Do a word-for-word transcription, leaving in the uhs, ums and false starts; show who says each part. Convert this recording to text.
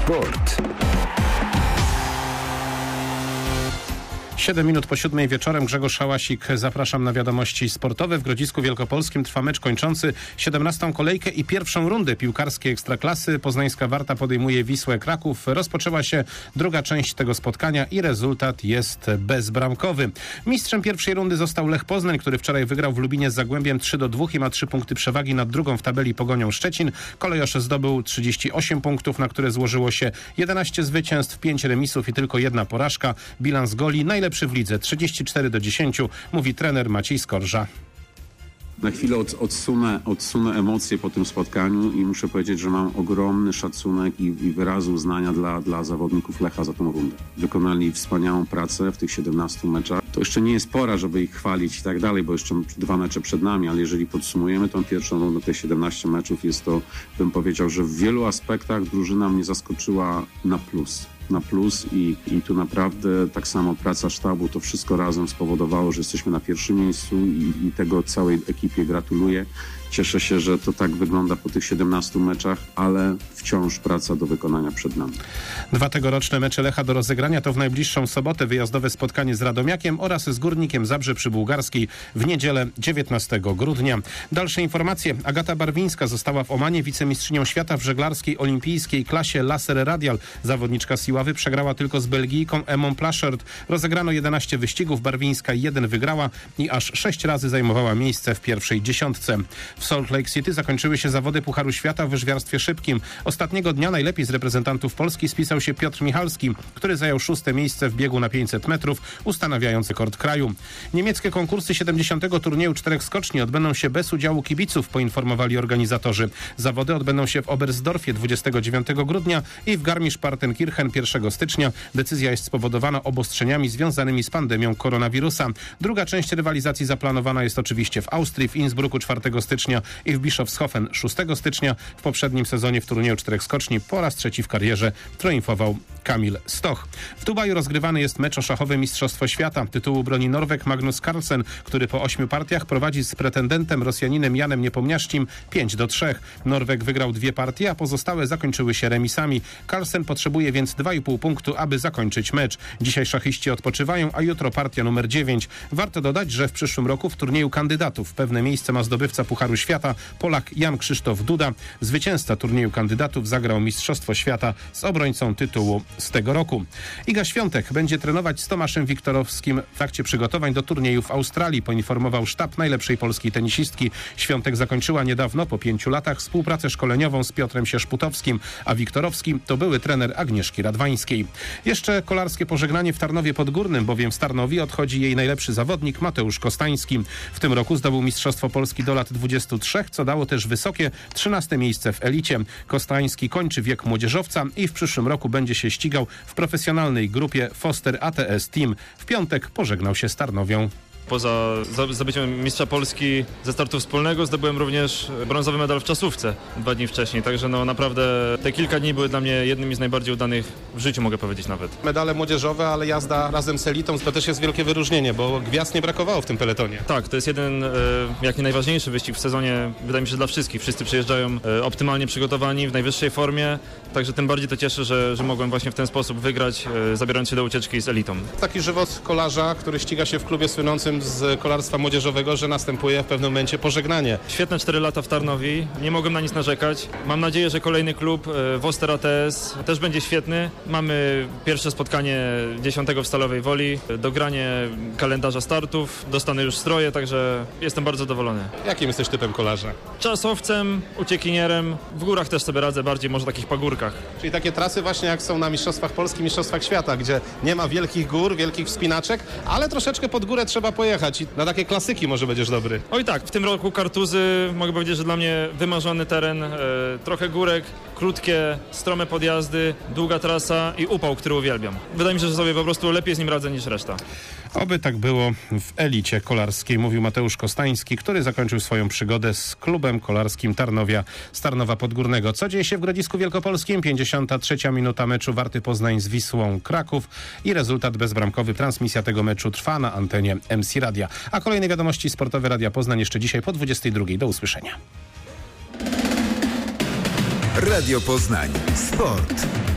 Speaker 1: Sport.
Speaker 2: siedem minut po siódmej wieczorem. Grzegorz Hałasik, zapraszam na wiadomości sportowe. W Grodzisku Wielkopolskim trwa mecz kończący siedemnastą kolejkę i pierwszą rundę piłkarskiej Ekstraklasy. Poznańska Warta podejmuje Wisłę Kraków. Rozpoczęła się druga część tego spotkania i rezultat jest bezbramkowy. Mistrzem pierwszej rundy został Lech Poznań, który wczoraj wygrał w Lubinie z Zagłębiem trzy do dwóch i ma trzy punkty przewagi nad drugą w tabeli Pogonią Szczecin. Kolejosz zdobył trzydzieści osiem punktów, na które złożyło się jedenaście zwycięstw, pięć remisów i tylko jedna porażka. Bilans goli najlepszy w lidze, trzydzieści cztery do dziesięciu, mówi trener Maciej Skorża.
Speaker 3: Na chwilę od, odsunę, odsunę emocje po tym spotkaniu i muszę powiedzieć, że mam ogromny szacunek i, i wyrazy uznania dla, dla zawodników Lecha za tą rundę. Wykonali wspaniałą pracę w tych siedemnastu meczach. To jeszcze nie jest pora, żeby ich chwalić i tak dalej, bo jeszcze dwa mecze przed nami, ale jeżeli podsumujemy tą pierwszą rundę, te siedemnaście meczów, jest to, bym powiedział, że w wielu aspektach drużyna mnie zaskoczyła na plus. na plus i, i tu naprawdę tak samo praca sztabu, to wszystko razem spowodowało, że jesteśmy na pierwszym miejscu i, i tego całej ekipie gratuluję. Cieszę się, że to tak wygląda po tych siedemnastu meczach, ale wciąż praca do wykonania przed nami.
Speaker 2: Dwa tegoroczne mecze Lecha do rozegrania to w najbliższą sobotę wyjazdowe spotkanie z Radomiakiem oraz z Górnikiem Zabrze Przybułgarskiej w niedzielę dziewiętnastego grudnia. Dalsze informacje. Agata Barwińska została w Omanie wicemistrzynią świata w żeglarskiej olimpijskiej klasie laser radial. Zawodniczka z Iławy przegrała tylko z Belgijką Emmą Plashert. Rozegrano jedenaście wyścigów, Barwińska jeden wygrała i aż sześć razy zajmowała miejsce w pierwszej dziesiątce. W Salt Lake City zakończyły się zawody Pucharu Świata w łyżwiarstwie szybkim. Ostatniego dnia najlepiej z reprezentantów Polski spisał się Piotr Michalski, który zajął szóste miejsce w biegu na pięćset metrów, ustanawiając rekord kraju. Niemieckie konkursy siedemdziesiątego turnieju czterech skoczni odbędą się bez udziału kibiców, poinformowali organizatorzy. Zawody odbędą się w Oberstdorfie dwudziestego dziewiątego grudnia i w Garmisch-Partenkirchen pierwszego stycznia. Decyzja jest spowodowana obostrzeniami związanymi z pandemią koronawirusa. Druga część rywalizacji zaplanowana jest oczywiście w Austrii, w Innsbrucku czwartego stycznia i w Bischofshofen szóstego stycznia. W poprzednim sezonie w turnieju czterech skoczni po raz trzeci w karierze triumfował Kamil Stoch. W Dubaju rozgrywany jest mecz o szachowe Mistrzostwo Świata. Tytułu broni Norweg Magnus Carlsen, który po ośmiu partiach prowadzi z pretendentem Rosjaninem Janem Niepomniaszczym pięć do trzech. Norweg wygrał dwie partie, a pozostałe zakończyły się remisami. Carlsen potrzebuje więc dwa i pół punktu, aby zakończyć mecz. Dzisiaj szachiści odpoczywają, a jutro partia numer dziewięć. Warto dodać, że w przyszłym roku w turnieju kandydatów pewne miejsce ma zdobywca Pucharu Świata, Polak Jan Krzysztof Duda. Zwycięzca turnieju kandydatów zagrał Mistrzostwo Świata z obrońcą tytułu z tego roku. Iga Świątek będzie trenować z Tomaszem Wiktorowskim w trakcie przygotowań do turnieju w Australii, poinformował sztab najlepszej polskiej tenisistki. Świątek zakończyła niedawno, po pięciu latach, współpracę szkoleniową z Piotrem Sierzputowskim, a Wiktorowski to były trener Agnieszki Radwańskiej. Jeszcze kolarskie pożegnanie w Tarnowie Podgórnym, bowiem z Tarnowi odchodzi jej najlepszy zawodnik Mateusz Kostański. W tym roku zdobył Mistrzostwo Polski do lat dwudziestu trzech, co dało też wysokie trzynaste miejsce w elicie. Kostański kończy wiek młodzieżowca i w przyszłym roku będzie się ścigał w profesjonalnej grupie Foster A T S Team. W piątek pożegnał się z Tarnowią.
Speaker 4: Poza zdobyciem mistrza Polski ze startu wspólnego zdobyłem również brązowy medal w czasówce dwa dni wcześniej, także no naprawdę te kilka dni były dla mnie jednymi z najbardziej udanych w życiu, mogę powiedzieć nawet.
Speaker 5: Medale młodzieżowe, ale jazda razem z elitą to też jest wielkie wyróżnienie, bo gwiazd nie brakowało w tym peletonie.
Speaker 4: Tak, to jest jeden, jak nie najważniejszy wyścig w sezonie, wydaje mi się, dla wszystkich. Wszyscy przyjeżdżają optymalnie przygotowani, w najwyższej formie, także tym bardziej to cieszy, że, że mogłem właśnie w ten sposób wygrać, zabierając się do ucieczki z elitą.
Speaker 5: Taki żywot kolarza, który ściga się w klubie słynącym z kolarstwa młodzieżowego, że następuje w pewnym momencie pożegnanie.
Speaker 4: Świetne cztery lata w Tarnowi, nie mogłem na nic narzekać. Mam nadzieję, że kolejny klub Foster A T S też będzie świetny. Mamy pierwsze spotkanie dziesiątego w Stalowej Woli, dogranie kalendarza startów, dostanę już stroje, także jestem bardzo zadowolony.
Speaker 5: Jakim jesteś typem kolarza?
Speaker 4: Czasowcem, uciekinierem, w górach też sobie radzę, bardziej może takich pagórkach.
Speaker 5: Czyli takie trasy właśnie jak są na Mistrzostwach Polski, Mistrzostwach Świata, gdzie nie ma wielkich gór, wielkich wspinaczek, ale troszeczkę pod górę trzeba pojechać i na takie klasyki może będziesz dobry.
Speaker 4: Oj tak, w tym roku Kartuzy, mogę powiedzieć, że dla mnie wymarzony teren, e, trochę górek, krótkie, strome podjazdy, długa trasa i upał, który uwielbiam. Wydaje mi się, że sobie po prostu lepiej z nim radzę niż reszta.
Speaker 2: Oby tak było w elicie kolarskiej, mówił Mateusz Kostański, który zakończył swoją przygodę z klubem kolarskim Tarnowia z Tarnowa Podgórnego. Co dzieje się w Grodzisku Wielkopolskim? pięćdziesiąta trzecia minuta meczu Warty Poznań z Wisłą Kraków i rezultat bezbramkowy. Transmisja tego meczu trwa na antenie M C Radia. A kolejne wiadomości sportowe Radia Poznań jeszcze dzisiaj po dwudziestej drugiej. Do usłyszenia.
Speaker 1: Radio Poznań. Sport.